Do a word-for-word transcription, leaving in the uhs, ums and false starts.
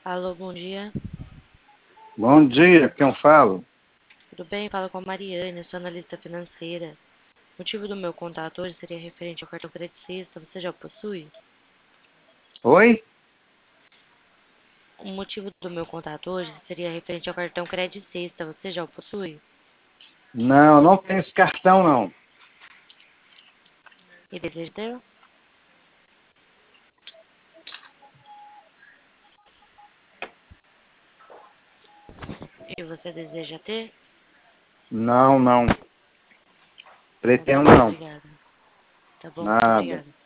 Alô, bom dia. Bom dia, quem eu falo? Tudo bem? Fala com a Mariane, eu sou analista financeira. O motivo do meu contato hoje seria referente ao cartão credicista. Você já o possui? Oi? O motivo do meu contato hoje seria referente ao cartão credicista. Você já o possui? Não, não tenho esse cartão, não. E deseja ter? E você deseja ter? Não, não. Tá bom, Pretendo não. obrigada. Tá bom, muito Nada. obrigada.